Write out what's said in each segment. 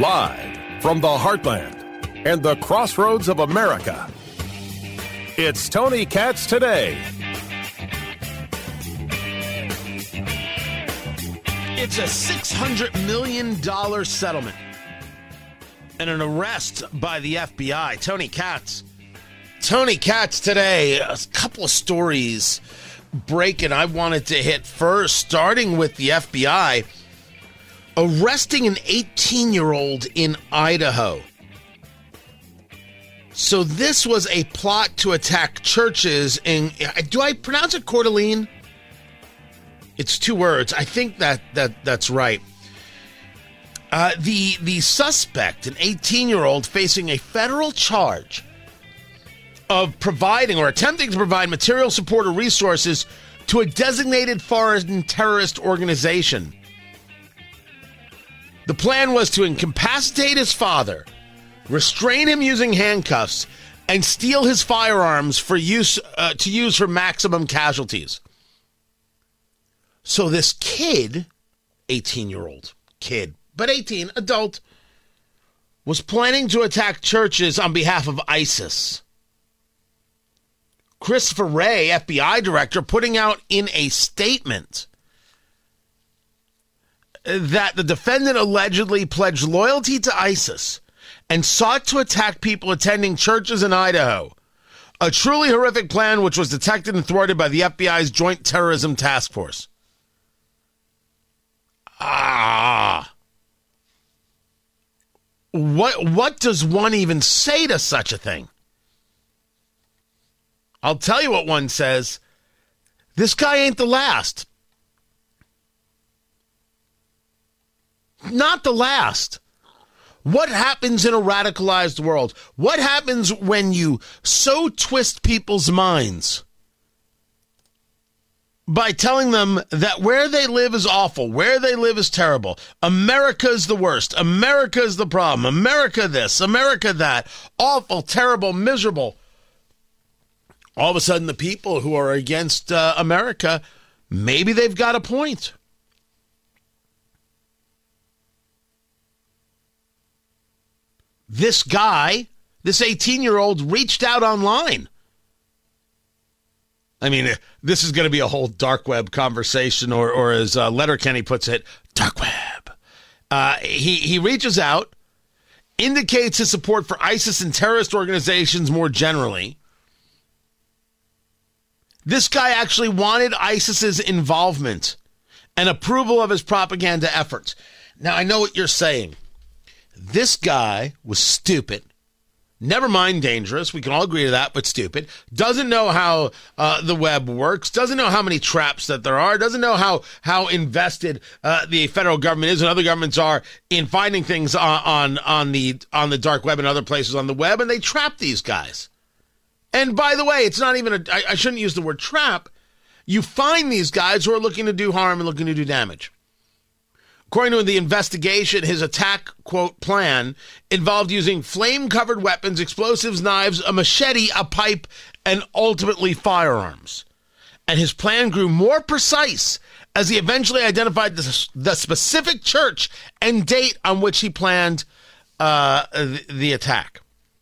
Live from the heartland and the crossroads of America, it's Tony Katz Today. It's a $600 million settlement and an arrest by the FBI. Tony Katz. Tony Katz Today. A couple of stories breaking I wanted to hit first, starting with the FBI arresting an 18-year-old in Idaho. So this was a plot to attack churches in, do I pronounce it Coeur d'Alene? It's two words. I think that's right. The suspect, an 18-year-old facing a federal charge of providing or attempting to provide material support or resources to a designated foreign terrorist organization. The plan was to incapacitate his father, restrain him using handcuffs, and steal his firearms for use for maximum casualties. So this kid, 18-year-old kid, but 18, adult, was planning to attack churches on behalf of ISIS. Christopher Wray, FBI director, putting out in a statement that the defendant allegedly pledged loyalty to ISIS and sought to attack people attending churches in Idaho. A truly horrific plan which was detected and thwarted by the FBI's Joint Terrorism Task Force. What does one even say to such a thing? I'll tell you what one says. This guy ain't the last. Not the last. What happens in a radicalized world? What happens when you so twist people's minds by telling them that where they live is awful, where they live is terrible, America is the worst, America is the problem, America this, America that, awful, terrible, miserable. All of a sudden, the people who are against America, maybe they've got a point. This guy, this 18-year-old, reached out online. I mean, this is going to be a whole dark web conversation, or as Letterkenny puts it, dark web. He reaches out, indicates his support for ISIS and terrorist organizations more generally. This guy actually wanted ISIS's involvement and approval of his propaganda efforts. Now, I know what you're saying. This guy was stupid. Never mind dangerous. We can all agree to that, but stupid. Doesn't know how the web works. Doesn't know how many traps that there are. Doesn't know how invested the federal government is and other governments are in finding things on the dark web and other places on the web, and they trap these guys. And by the way, it's not even I shouldn't use the word trap. You find these guys who are looking to do harm and looking to do damage. According to the investigation, his attack, quote, plan involved using flame-covered weapons, explosives, knives, a machete, a pipe, and ultimately firearms. And his plan grew more precise as he eventually identified the specific church and date on which he planned the attack.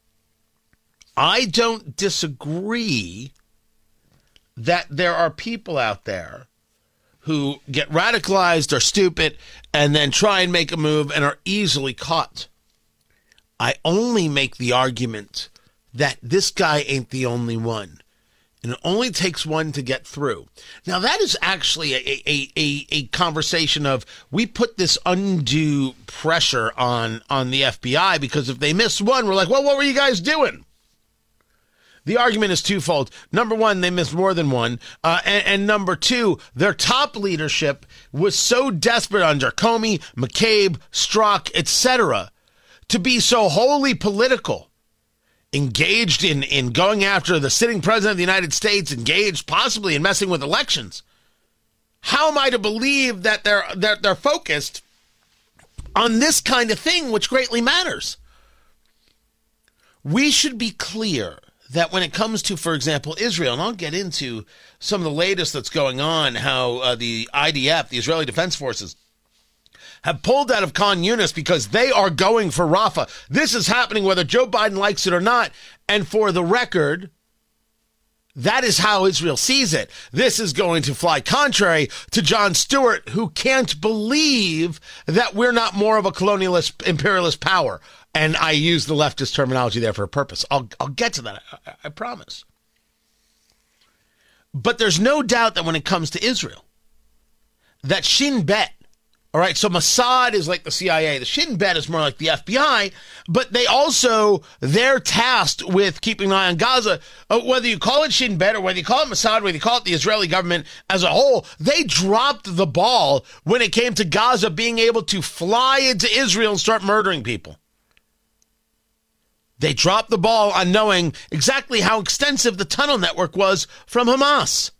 I don't disagree that there are people out there who get radicalized or stupid and then try and make a move and are easily caught. I only make the argument that this guy ain't the only one. And it only takes one to get through. Now, that is actually a conversation of, we put this undue pressure on the FBI because if they miss one, we're like, well, what were you guys doing? The argument is twofold. Number one, they missed more than one. And number two, their top leadership was so desperate under Comey, McCabe, Strzok, etc., to be so wholly political, engaged in going after the sitting president of the United States, engaged possibly in messing with elections. How am I to believe that they're focused on this kind of thing, which greatly matters? We should be clear that when it comes to, for example, Israel, and I'll get into some of the latest that's going on, how the IDF, the Israeli Defense Forces, have pulled out of Khan Yunis because they are going for Rafah. This is happening whether Joe Biden likes it or not. And for the record, that is how Israel sees it. This is going to fly contrary to Jon Stewart, who can't believe that we're not more of a colonialist, imperialist power. And I use the leftist terminology there for a purpose. I'll get to that, I promise. But there's no doubt that when it comes to Israel, that Shin Bet, all right, so Mossad is like the CIA. The Shin Bet is more like the FBI, but they're tasked with keeping an eye on Gaza. Whether you call it Shin Bet or whether you call it Mossad, whether you call it the Israeli government as a whole, they dropped the ball when it came to Gaza being able to fly into Israel and start murdering people. They dropped the ball on knowing exactly how extensive the tunnel network was from Hamas.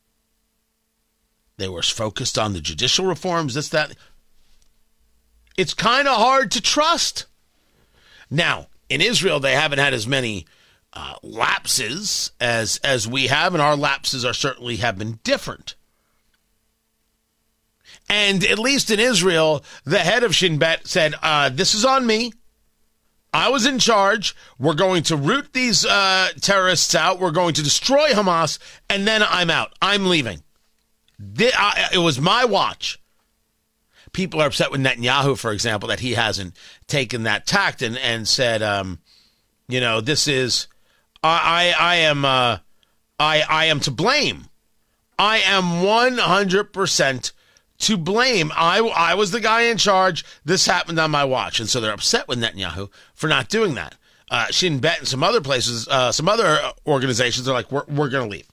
They were focused on the judicial reforms, this, that. It's kind of hard to trust. Now, in Israel, they haven't had as many lapses as we have, and our lapses certainly have been different. And at least in Israel, the head of Shin Bet said, this is on me. I was in charge. We're going to root these terrorists out. We're going to destroy Hamas, and then I'm out. I'm leaving. It was my watch. People are upset with Netanyahu, for example, that he hasn't taken that tact and said, this is, I am to blame. I am 100% to blame. I was the guy in charge. This happened on my watch. And so they're upset with Netanyahu for not doing that. Shin Bet and some other places, some other organizations are like, we're going to leave.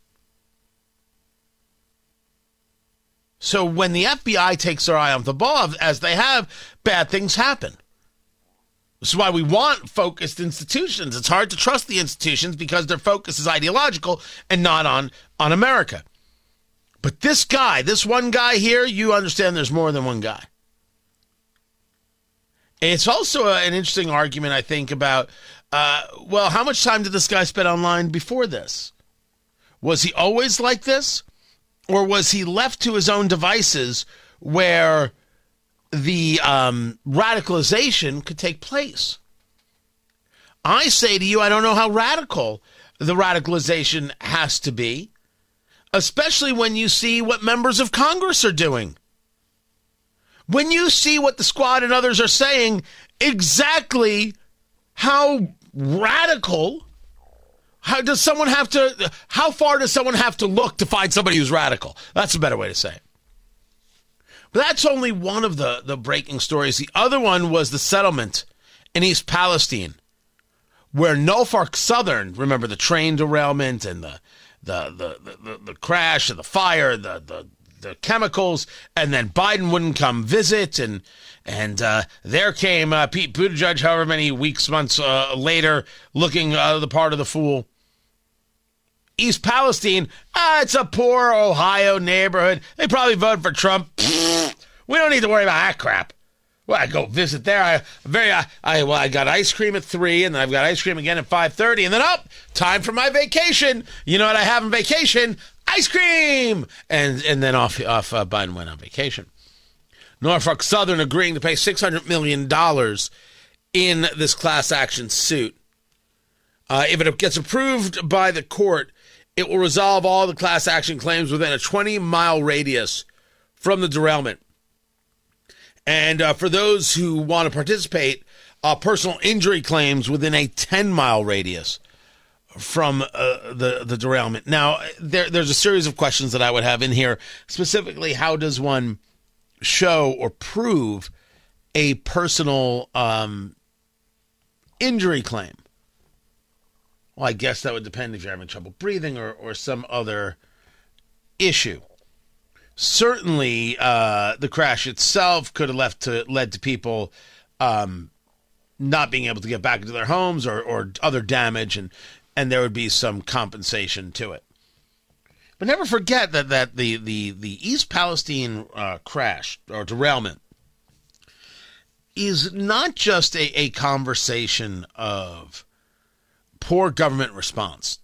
So when the FBI takes their eye off the ball, as they have, bad things happen. This is why we want focused institutions. It's hard to trust the institutions because their focus is ideological and not on America. But this guy, this one guy here, you understand there's more than one guy. And it's also an interesting argument, I think, about, how much time did this guy spend online before this? Was he always like this? Or was he left to his own devices where the radicalization could take place? I say to you, I don't know how radical the radicalization has to be, especially when you see what members of Congress are doing. When you see what the Squad and others are saying, exactly how radical, how far does someone have to look to find somebody who's radical? That's a better way to say it. But that's only one of the breaking stories. The other one was the settlement in East Palestine, where Norfolk Southern, remember the train derailment and the crash and the fire, the chemicals, and then Biden wouldn't come visit, and there came Pete Buttigieg, however many months later, looking the part of the fool. East Palestine, it's a poor Ohio neighborhood. They probably voted for Trump. We don't need to worry about that crap. Well, I go visit there. I got ice cream at 3, and then I've got ice cream again at 5:30, and then time for my vacation. You know what I have on vacation? Ice cream. And then off Biden went on vacation. Norfolk Southern agreeing to pay $600 million in this class action suit. If it gets approved by the court, it will resolve all the class action claims within a 20-mile radius from the derailment. And for those who want to participate, personal injury claims within a 10-mile radius from the derailment. Now, there's a series of questions that I would have in here. Specifically, how does one show or prove a personal injury claim? Well, I guess that would depend if you're having trouble breathing or some other issue. Certainly, the crash itself could have led to people not being able to get back into their homes or other damage, and there would be some compensation to it. But never forget that the East Palestine crash or derailment is not just a conversation of poor government response.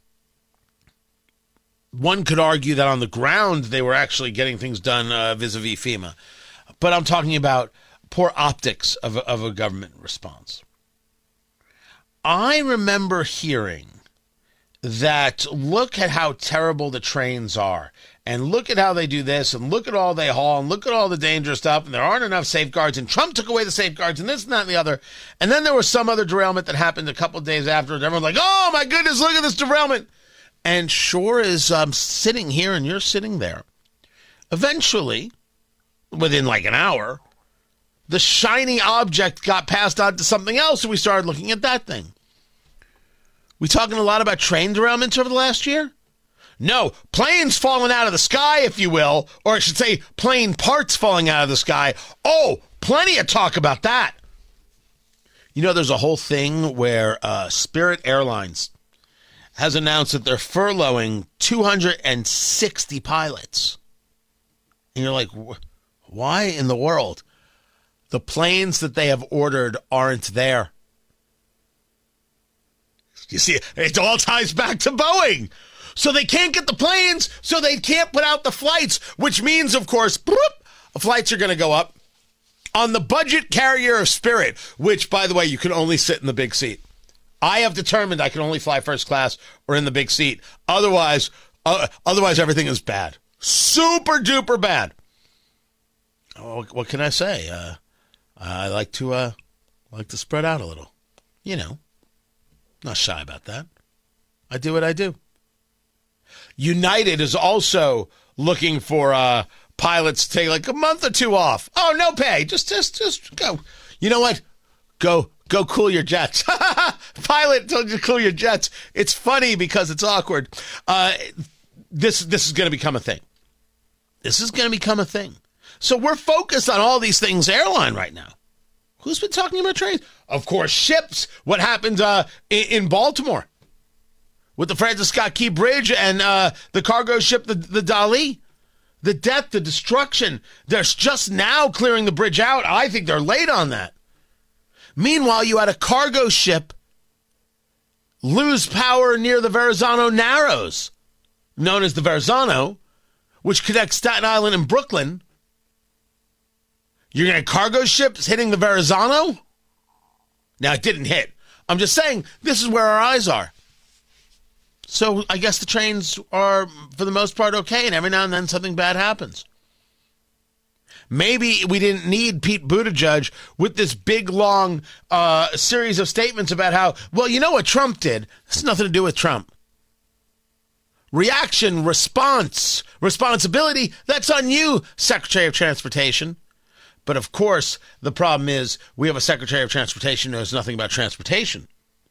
One could argue that on the ground they were actually getting things done vis-a-vis FEMA. But I'm talking about poor optics of a government response. I remember hearing that look at how terrible the trains are, and look at how they do this, and look at all they haul, and look at all the dangerous stuff, and there aren't enough safeguards, and Trump took away the safeguards, and this and that and the other. And then there was some other derailment that happened a couple of days after, and everyone's like, oh my goodness, look at this derailment. And sure as I'm sitting here and you're sitting there, eventually, within like an hour, the shiny object got passed on to something else, and we started looking at that thing. We talking a lot about train derailments over the last year? No, planes falling out of the sky, if you will, or I should say plane parts falling out of the sky. Oh, plenty of talk about that. You know, there's a whole thing where Spirit Airlines has announced that they're furloughing 260 pilots. And you're like, why in the world? The planes that they have ordered aren't there. You see, it all ties back to Boeing. So they can't get the planes, so they can't put out the flights, which means, of course, flights are going to go up on the budget carrier of Spirit, which, by the way, you can only sit in the big seat. I have determined I can only fly first class or in the big seat. Otherwise, everything is bad. Super duper bad. Oh, what can I say? I like to spread out a little. You know, not shy about that. I do what I do. United is also looking for pilots to take like a month or two off. Oh, no pay. Just go. You know what? Go cool your jets. Pilot told you to cool your jets. It's funny because it's awkward. This is going to become a thing. This is going to become a thing. So we're focused on all these things airline right now. Who's been talking about trains? Of course, ships. What happened in Baltimore with the Francis Scott Key Bridge and the cargo ship, the Dali? The death, the destruction. They're just now clearing the bridge out. I think they're late on that. Meanwhile, you had a cargo ship lose power near the Verrazano Narrows, known as the Verrazano, which connects Staten Island and Brooklyn. You're going to have cargo ships hitting the Verrazano? Now, it didn't hit. I'm just saying, this is where our eyes are. So I guess the trains are, for the most part, okay, and every now and then something bad happens. Maybe we didn't need Pete Buttigieg with this big, long series of statements about how, well, you know what Trump did? This has nothing to do with Trump. Reaction, response, responsibility, that's on you, Secretary of Transportation. But, of course, the problem is we have a Secretary of Transportation who knows nothing about transportation.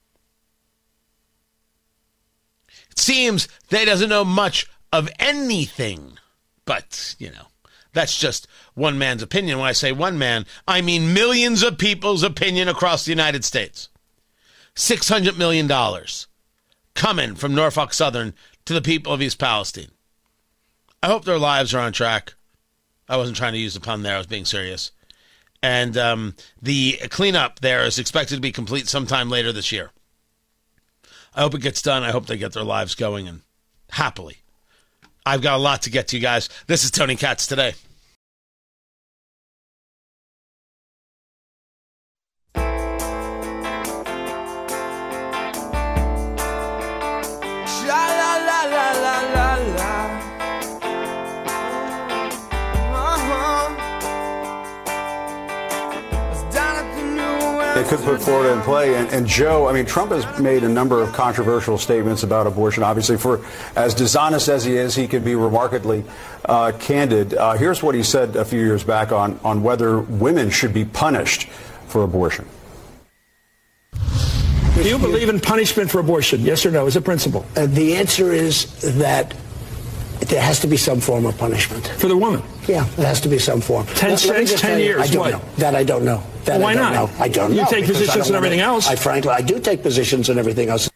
It seems that he doesn't know much of anything. But, you know, that's just one man's opinion. When I say one man, I mean millions of people's opinion across the United States. $600 million coming from Norfolk Southern to the people of East Palestine. I hope their lives are on track. I wasn't trying to use the pun there. I was being serious. And the cleanup there is expected to be complete sometime later this year. I hope it gets done. I hope they get their lives going and happily. I've got a lot to get to, you guys. This is Tony Katz Today. It could put Florida in play. And Joe, I mean, Trump has made a number of controversial statements about abortion. Obviously, for as dishonest as he is, he can be remarkably candid. Here's what he said a few years back on whether women should be punished for abortion. Do you believe in punishment for abortion? Yes or no, as a principle? The answer is that there has to be some form of punishment. For the woman? Yeah, there has to be some form. 10 cents, 10 years, I don't what? know. That I don't know. That Why I don't not? know. I don't know. You take positions and everything else. I do take positions and everything else.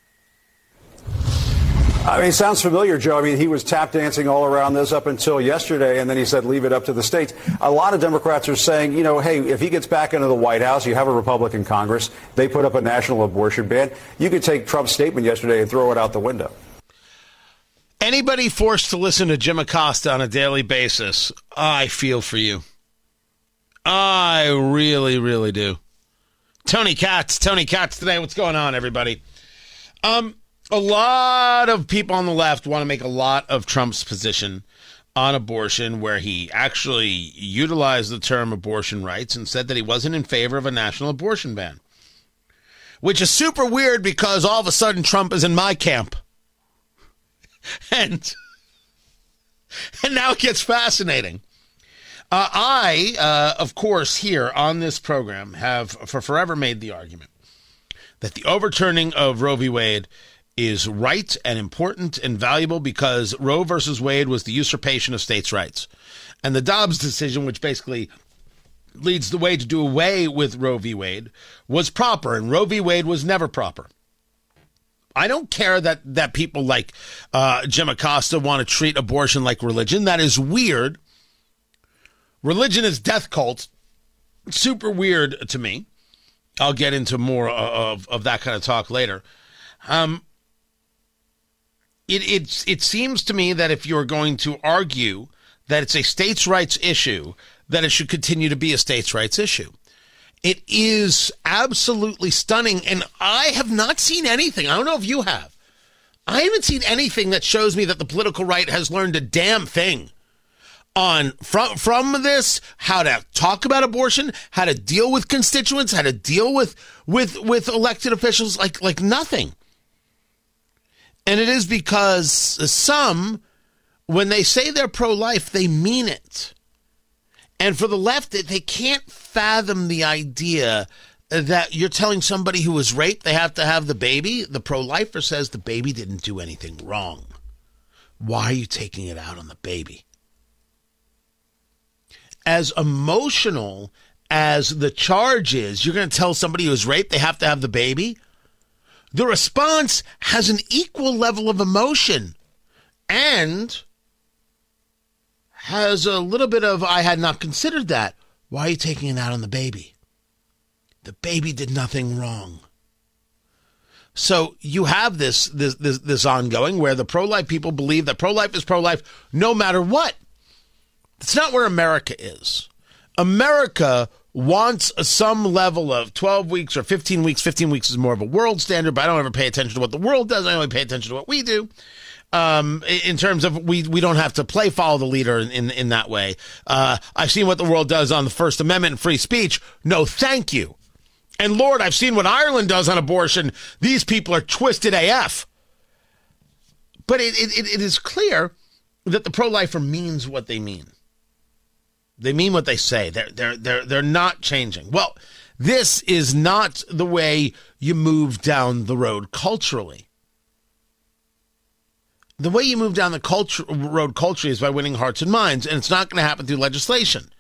I mean, it sounds familiar, Joe. I mean, he was tap dancing all around this up until yesterday, and then he said, leave it up to the states. A lot of Democrats are saying, you know, hey, if he gets back into the White House, you have a Republican Congress, they put up a national abortion ban. You could take Trump's statement yesterday and throw it out the window. Anybody forced to listen to Jim Acosta on a daily basis, I feel for you. I really, really do. Tony Katz today. What's going on, everybody? A lot of people on the left want to make a lot of Trump's position on abortion, where he actually utilized the term abortion rights and said that he wasn't in favor of a national abortion ban. Which is super weird because all of a sudden Trump is in my camp. And now it gets fascinating. I, of course, here on this program have for forever made the argument that the overturning of Roe v. Wade is right and important and valuable because Roe versus Wade was the usurpation of states' rights. And the Dobbs decision, which basically leads the way to do away with Roe v. Wade, was proper, and Roe v. Wade was never proper. I don't care that people like Jim Acosta want to treat abortion like religion. That is weird. Religion is death cult. Super weird to me. I'll get into more of that kind of talk later. It seems to me that if you're going to argue that it's a states' rights issue, that it should continue to be a states' rights issue. It is absolutely stunning, and I have not seen anything. I don't know if you have. I haven't seen anything that shows me that the political right has learned a damn thing on from this, how to talk about abortion, how to deal with constituents, how to deal with elected officials, like nothing. And it is because some, when they say they're pro-life, they mean it. And for the left, they can't fathom the idea that you're telling somebody who was raped they have to have the baby. The pro-lifer says the baby didn't do anything wrong. Why are you taking it out on the baby? As emotional as the charge is, you're going to tell somebody who was raped they have to have the baby? The response has an equal level of emotion and has a little bit of, I had not considered that. Why are you taking it out on the baby? The baby did nothing wrong. So you have this ongoing where the pro-life people believe that pro-life is pro-life no matter what. That's not where America is. America wants some level of 12 weeks or 15 weeks. 15 weeks is more of a world standard, but I don't ever pay attention to what the world does. I only pay attention to what we do. In terms of we don't have to follow the leader in that way. I've seen what the world does on the First Amendment and free speech. No, thank you. And Lord, I've seen what Ireland does on abortion. These people are twisted AF. But it is clear that the pro-lifer means what they mean. They mean what they say. They're not changing. Well, this is not the way you move down the road culturally. The way you move down the road culturally is by winning hearts and minds, and it's not going to happen through legislation.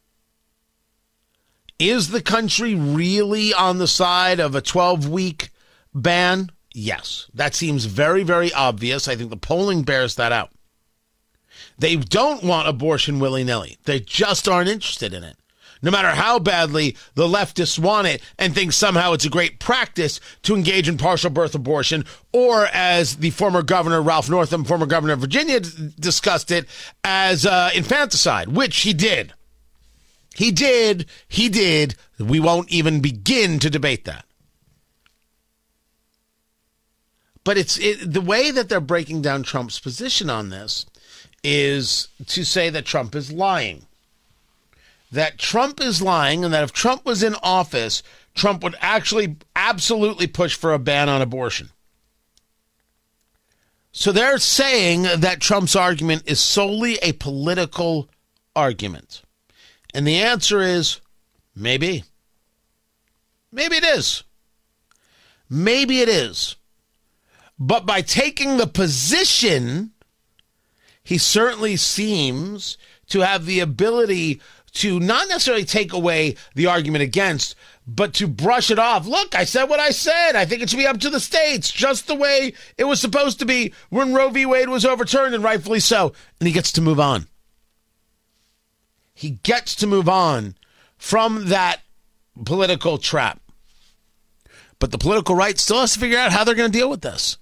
Is the country really on the side of a 12-week ban? Yes. That seems very, very obvious. I think the polling bears that out. They don't want abortion willy-nilly. They just aren't interested in it. No matter how badly the leftists want it and think somehow it's a great practice to engage in partial birth abortion, or as the former governor, Ralph Northam, former governor of Virginia, discussed it as infanticide, which he did. He did. We won't even begin to debate that. But the way that they're breaking down Trump's position on this is to say that Trump is lying. That Trump is lying, and that if Trump was in office, Trump would actually absolutely push for a ban on abortion. So they're saying that Trump's argument is solely a political argument. And the answer is maybe. Maybe it is. Maybe it is. But by taking the position, he certainly seems to have the ability to not necessarily take away the argument against, but to brush it off. Look, I said what I said. I think it should be up to the states, just the way it was supposed to be when Roe v. Wade was overturned, and rightfully so. And he gets to move on. He gets to move on from that political trap. But the political right still has to figure out how they're going to deal with this.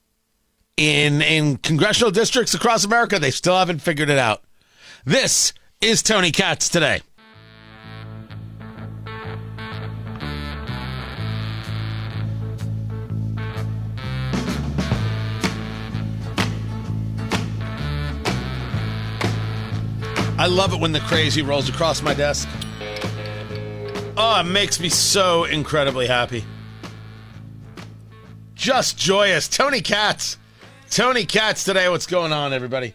In congressional districts across America, they still haven't figured it out. This is Tony Katz Today. I love it when the crazy rolls across my desk. Oh, it makes me so incredibly happy. Just joyous. Tony Katz. Tony Katz today. What's going on, everybody?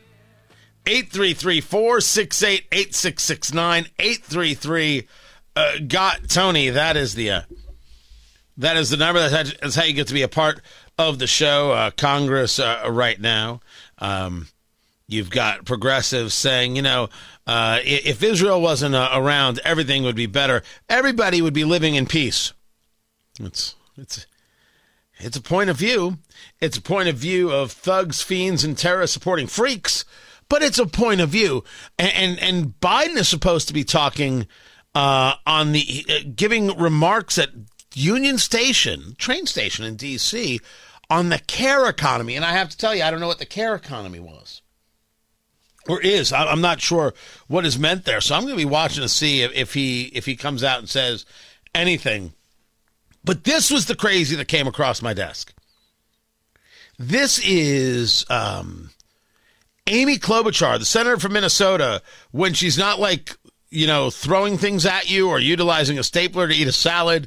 833-468-8669. 833 got Tony. That is the number. That's how you get to be a part of the show. Congress right now. You've got progressives saying, if Israel wasn't around, everything would be better. Everybody would be living in peace. It's a point of view. It's a point of view of thugs, fiends, and terrorists supporting freaks, but it's a point of view. And Biden is supposed to be talking on the giving remarks at Union Station, train station in D.C., on the care economy. And I have to tell you, I don't know what the care economy was. Or is. I'm not sure what is meant there. So I'm going to be watching to see if he comes out and says anything. But this was the crazy that came across my desk. This is Amy Klobuchar, the senator from Minnesota, when she's not throwing things at you or utilizing a stapler to eat a salad.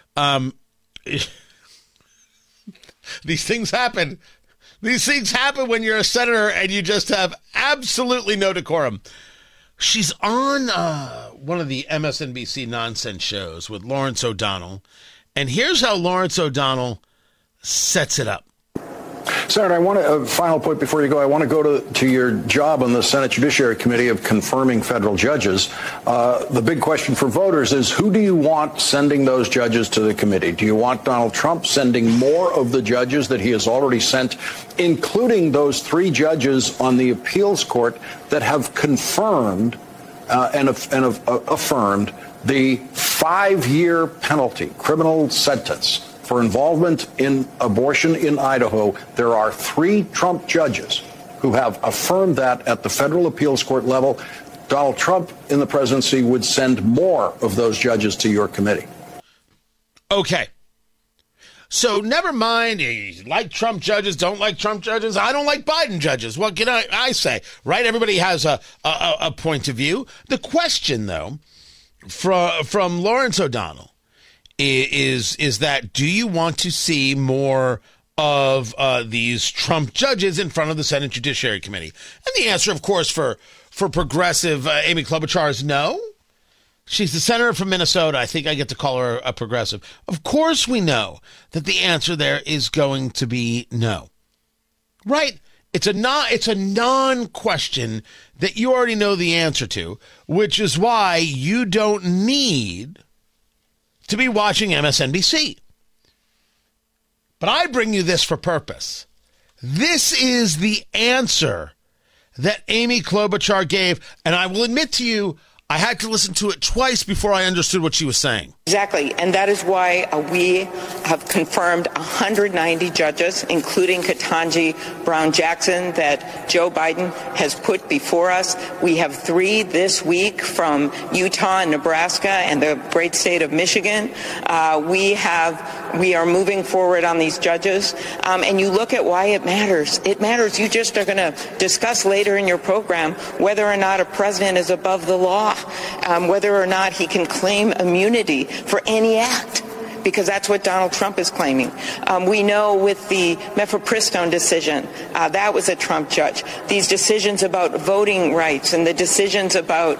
These things happen. These things happen when you're a senator and you just have absolutely no decorum. She's on one of the MSNBC nonsense shows with Lawrence O'Donnell. And here's how Lawrence O'Donnell sets it up. Senator, I want a final point before you go. I want to go to your job on the Senate Judiciary Committee of confirming federal judges. The big question for voters is, who do you want sending those judges to the committee? Do you want Donald Trump sending more of the judges that he has already sent, including those 3 judges on the appeals court that have confirmed and affirmed the 5-year penalty, criminal sentence for involvement in abortion in Idaho? There are 3 Trump judges who have affirmed that at the federal appeals court level. Donald Trump in the presidency would send more of those judges to your committee. Okay. So never mind, you like Trump judges, don't like Trump judges. I don't like Biden judges. What can I say? Right? Everybody has a point of view. The question, though, from Lawrence O'Donnell, is that, do you want to see more of these Trump judges in front of the Senate Judiciary Committee? And the answer, of course, for progressive Amy Klobuchar is no. She's the senator from Minnesota. I think I get to call her a progressive. Of course we know that the answer there is going to be no. Right? It's a non-question that you already know the answer to, which is why you don't need to be watching MSNBC. But I bring you this for purpose. This is the answer that Amy Klobuchar gave, and I will admit to you, I had to listen to it twice before I understood what she was saying. Exactly, and that is why we have confirmed 190 judges, including Ketanji Brown Jackson, that Joe Biden has put before us. We have 3 this week from Utah and Nebraska and the great state of Michigan. We are moving forward on these judges, and you look at why it matters. It matters. You just are going to discuss later in your program whether or not a president is above the law, whether or not he can claim immunity for any act, because that's what Donald Trump is claiming. We know with the Mifepristone decision, that was a Trump judge. These decisions about voting rights and the decisions about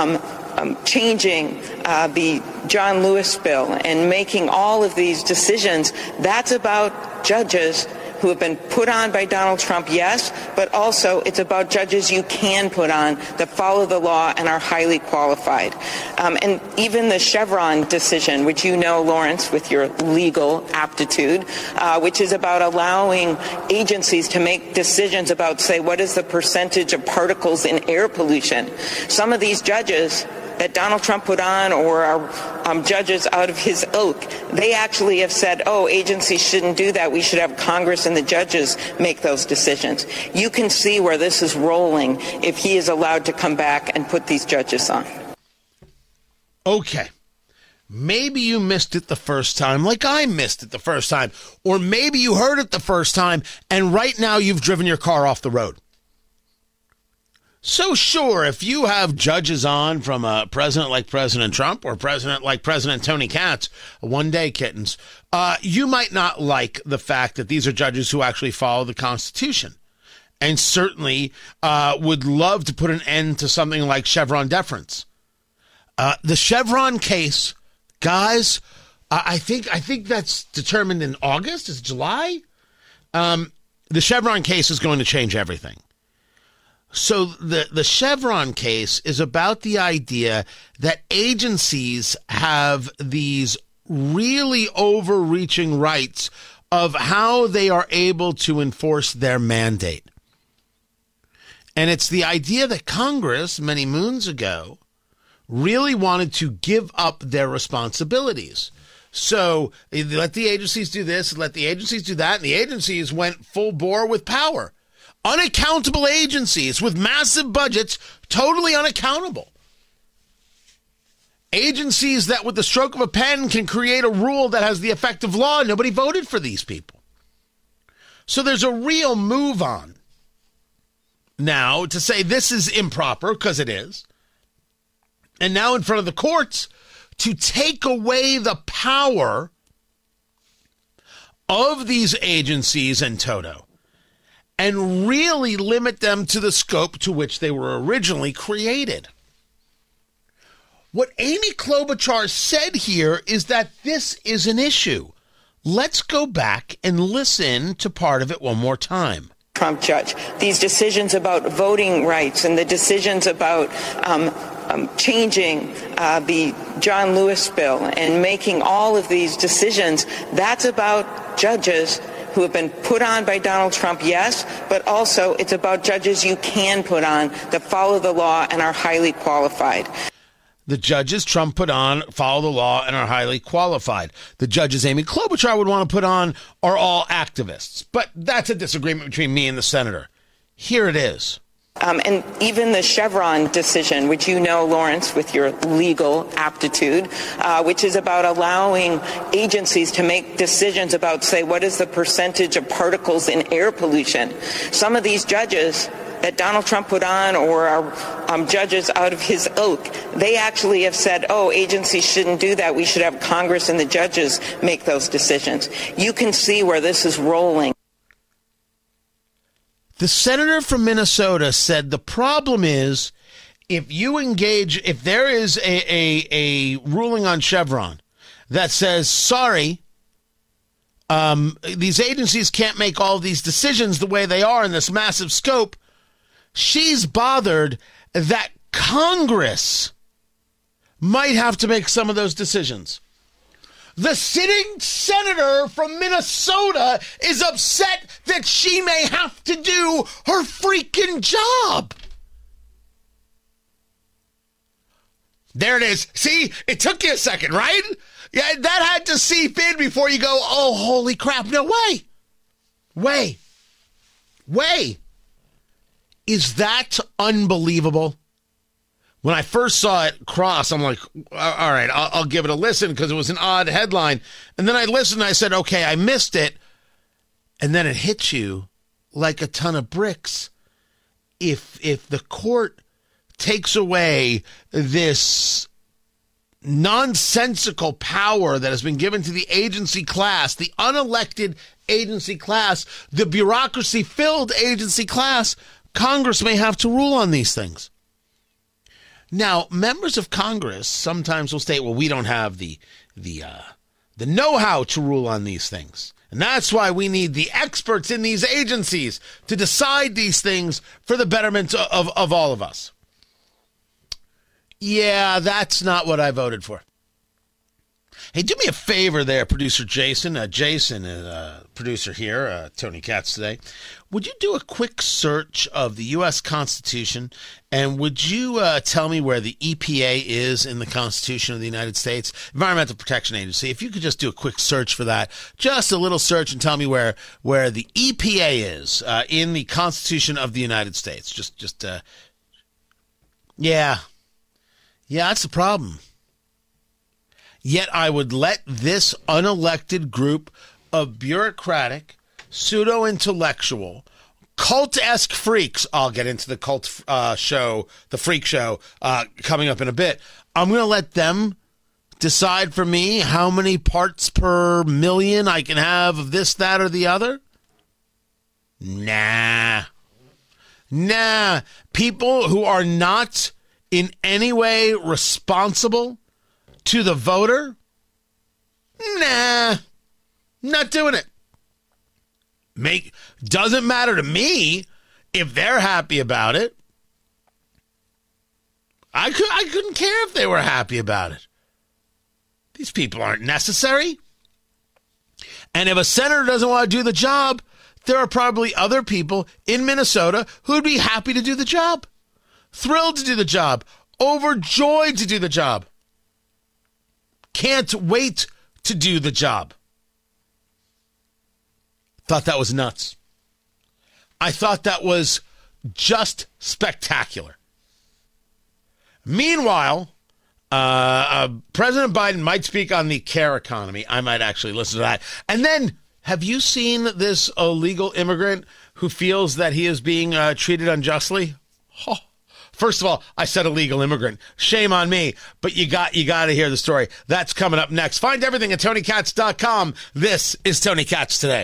changing the John Lewis bill and making all of these decisions, that's about judges who have been put on by Donald Trump, yes, but also it's about judges you can put on that follow the law and are highly qualified. And even the Chevron decision, which you know, Lawrence, with your legal aptitude, which is about allowing agencies to make decisions about, say, what is the percentage of particles in air pollution. Some of these judges that Donald Trump put on, or are judges out of his ilk, they actually have said, agencies shouldn't do that. We should have Congress and the judges make those decisions. You can see where this is rolling if he is allowed to come back and put these judges on. Okay. Maybe you missed it the first time, like I missed it the first time. Or maybe you heard it the first time, and right now you've driven your car off the road. So sure, if you have judges on from a president like President Trump or president like President Tony Katz, one day, kittens, you might not like the fact that these are judges who actually follow the Constitution, and certainly would love to put an end to something like Chevron deference. The Chevron case, guys, I think that's determined in August. Is it July? The Chevron case is going to change everything. So the Chevron case is about the idea that agencies have these really overreaching rights of how they are able to enforce their mandate. And it's the idea that Congress, many moons ago, really wanted to give up their responsibilities. So they let the agencies do this, let the agencies do that, and the agencies went full bore with power. Unaccountable agencies with massive budgets, totally unaccountable. Agencies that with the stroke of a pen can create a rule that has the effect of law. Nobody voted for these people. So there's a real move on now to say this is improper, because it is. And now in front of the courts to take away the power of these agencies in toto and really limit them to the scope to which they were originally created. What Amy Klobuchar said here is that this is an issue. Let's go back and listen to part of it one more time. Trump judge, these decisions about voting rights and the decisions about changing the John Lewis bill and making all of these decisions, that's about judges who have been put on by Donald Trump, yes, but also it's about judges you can put on that follow the law and are highly qualified. The judges Trump put on follow the law and are highly qualified. The judges Amy Klobuchar would want to put on are all activists. But that's a disagreement between me and the senator. Here it is. And even the Chevron decision, which you know, Lawrence, with your legal aptitude, which is about allowing agencies to make decisions about, say, what is the percentage of particles in air pollution. Some of these judges that Donald Trump put on or are judges out of his ilk, they actually have said, oh, agencies shouldn't do that. We should have Congress and the judges make those decisions. You can see where this is rolling. The senator from Minnesota said the problem is if there is a ruling on Chevron that says, sorry, these agencies can't make all these decisions the way they are in this massive scope, she's bothered that Congress might have to make some of those decisions. The sitting senator from Minnesota is upset that she may have to do her freaking job. There it is. See, it took you a second, right? Yeah, that had to seep in before you go, oh, holy crap. No, wait. Is that unbelievable? When I first saw it cross, I'm like, all right, I'll give it a listen because it was an odd headline. And then I listened and I said, okay, I missed it. And then it hits you like a ton of bricks. If the court takes away this nonsensical power that has been given to the agency class, the unelected agency class, the bureaucracy-filled agency class, Congress may have to rule on these things. Now, members of Congress sometimes will state, well, we don't have the know-how to rule on these things. And that's why we need the experts in these agencies to decide these things for the betterment of all of us. Yeah, that's not what I voted for. Hey, do me a favor there, producer Jason. Jason is producer here, Tony Katz today. Would you do a quick search of the U.S. Constitution, and would you tell me where the EPA is in the Constitution of the United States? Environmental Protection Agency. If you could just do a quick search for that, just a little search, and tell me where the EPA is in the Constitution of the United States. Yeah, that's the problem. Yet I would let this unelected group of bureaucratic, pseudo-intellectual, cult-esque freaks. I'll get into the cult show, the freak show, coming up in a bit. I'm going to let them decide for me how many parts per million I can have of this, that, or the other? Nah. People who are not in any way responsible to the voter? Nah. Not doing it. Doesn't matter to me if they're happy about it. I couldn't care if they were happy about it. These people aren't necessary. And if a senator doesn't want to do the job, there are probably other people in Minnesota who would be happy to do the job, thrilled to do the job, overjoyed to do the job, can't wait to do the job. Thought that was nuts. I thought that was just spectacular. Meanwhile, President Biden might speak on the care economy. I might actually listen to that. And then, have you seen this illegal immigrant who feels that he is being treated unjustly? Oh. First of all, I said illegal immigrant. Shame on me, but you got to hear the story. That's coming up next. Find everything at TonyKatz.com. This is Tony Katz Today.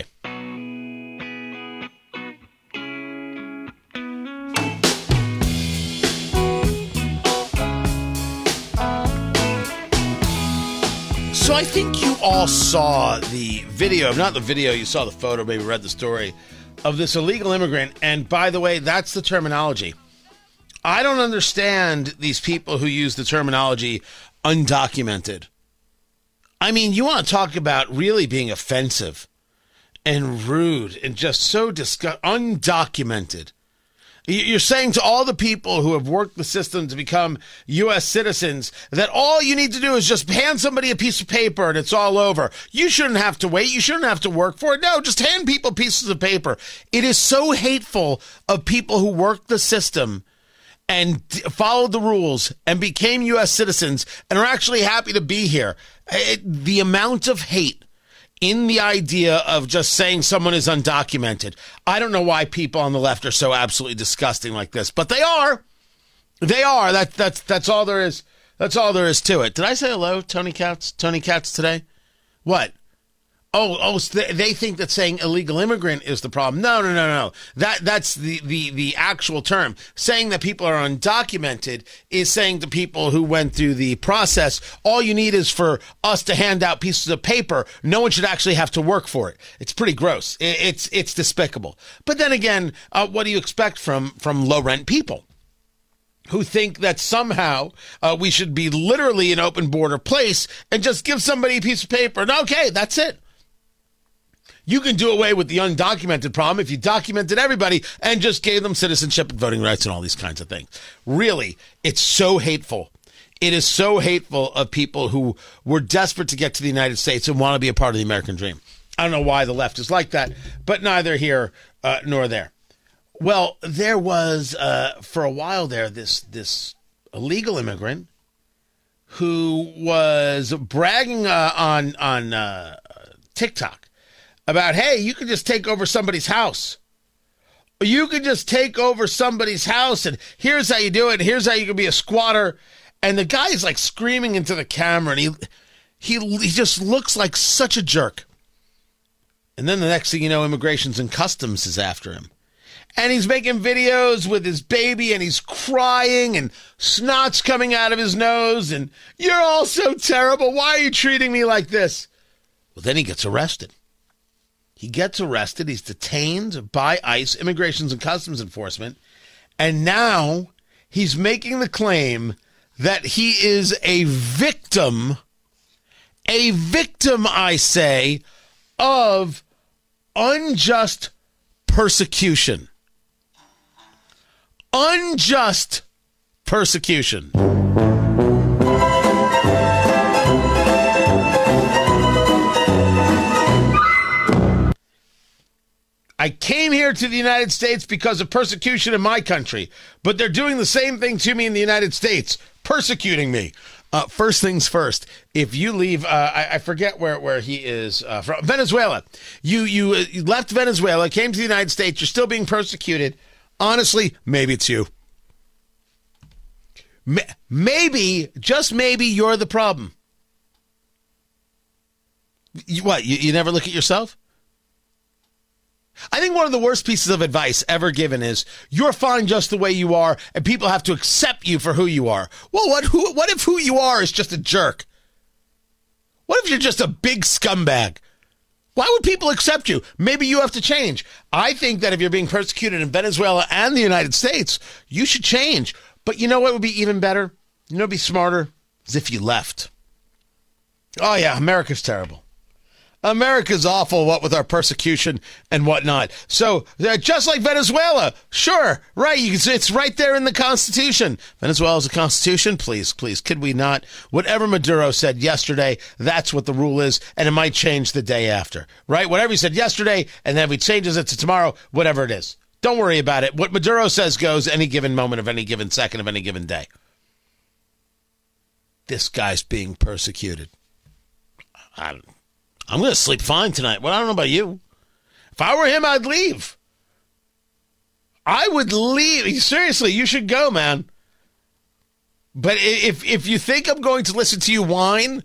So I think you all saw the video, not the video, you saw the photo, maybe read the story of this illegal immigrant. And by the way, that's the terminology. I don't understand these people who use the terminology undocumented. I mean, you want to talk about really being offensive and rude and just so undocumented. You're saying to all the people who have worked the system to become U.S. citizens that all you need to do is just hand somebody a piece of paper and it's all over. You shouldn't have to wait. You shouldn't have to work for it. No, just hand people pieces of paper. It is so hateful of people who work the system and followed the rules and became U.S. citizens and are actually happy to be here. The amount of hate in the idea of just saying someone is undocumented. I don't know why people on the left are so absolutely disgusting like this, but they are. They are. That's all there is. That's all there is to it. Did I say hello, Tony Katz? Tony Katz today? What? Oh, so they think that saying illegal immigrant is the problem. No. That's the actual term. Saying that people are undocumented is saying to people who went through the process, all you need is for us to hand out pieces of paper. No one should actually have to work for it. It's pretty gross. It's despicable. But then again, what do you expect from low-rent people who think that somehow we should be literally an open border place and just give somebody a piece of paper? And okay, that's it. You can do away with the undocumented problem if you documented everybody and just gave them citizenship and voting rights and all these kinds of things. Really, it's so hateful. It is so hateful of people who were desperate to get to the United States and want to be a part of the American dream. I don't know why the left is like that, but neither here nor there. Well, there was, for a while there, this illegal immigrant who was bragging on TikTok about, hey, you can just take over somebody's house. You can just take over somebody's house, and here's how you do it. Here's how you can be a squatter. And the guy is like screaming into the camera, and he just looks like such a jerk. And then the next thing you know, Immigrations and Customs is after him. And he's making videos with his baby, and he's crying, and snot's coming out of his nose, and you're all so terrible. Why are you treating me like this? Well, then he gets arrested. He gets arrested. He's detained by ICE, Immigrations and Customs Enforcement. And now he's making the claim that he is a victim, I say, of unjust persecution. Unjust persecution. I came here to the United States because of persecution in my country, but they're doing the same thing to me in the United States, persecuting me. First things first, if you leave, I forget where he is from, Venezuela. You left Venezuela, came to the United States, you're still being persecuted. Honestly, maybe it's you. Maybe, just maybe, you're the problem. You never look at yourself? I think one of the worst pieces of advice ever given is, you're fine just the way you are, and people have to accept you for who you are. Well, what if who you are is just a jerk? What if you're just a big scumbag? Why would people accept you? Maybe you have to change. I think that if you're being persecuted in Venezuela and the United States, you should change. But you know what would be even better? You know what would be smarter? Is if you left. Oh, yeah, America's terrible. America's awful, what with our persecution and whatnot. So, just like Venezuela, sure, right, it's right there in the Constitution. Venezuela's a Constitution? Please, could we not? Whatever Maduro said yesterday, that's what the rule is, and it might change the day after, right? Whatever he said yesterday, and then if he changes it to tomorrow, whatever it is. Don't worry about it. What Maduro says goes any given moment of any given second of any given day. This guy's being persecuted. I'm going to sleep fine tonight. Well, I don't know about you. If I were him, I'd leave. I would leave. Seriously, you should go, man. But if you think I'm going to listen to you whine,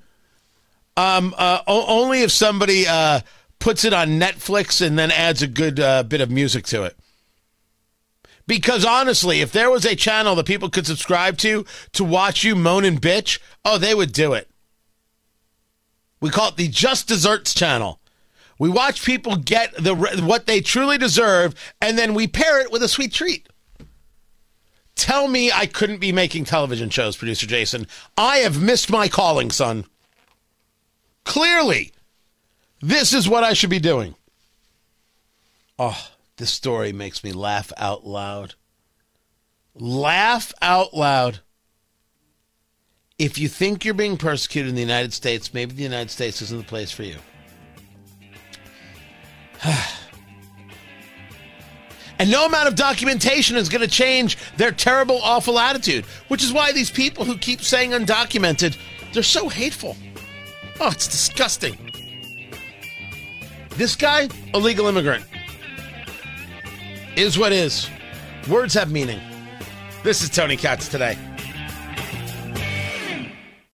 only if somebody puts it on Netflix and then adds a good bit of music to it. Because honestly, if there was a channel that people could subscribe to watch you moan and bitch, oh, they would do it. We call it the Just Desserts channel. We watch people get what they truly deserve, and then we pair it with a sweet treat. Tell me I couldn't be making television shows, Producer Jason. I have missed my calling, son. Clearly, this is what I should be doing. Oh, this story makes me laugh out loud. Laugh out loud. If you think you're being persecuted in the United States, maybe the United States isn't the place for you. And no amount of documentation is going to change their terrible, awful attitude, which is why these people who keep saying undocumented, they're so hateful. Oh, it's disgusting. This guy, illegal immigrant. Is what is. Words have meaning. This is Tony Katz Today.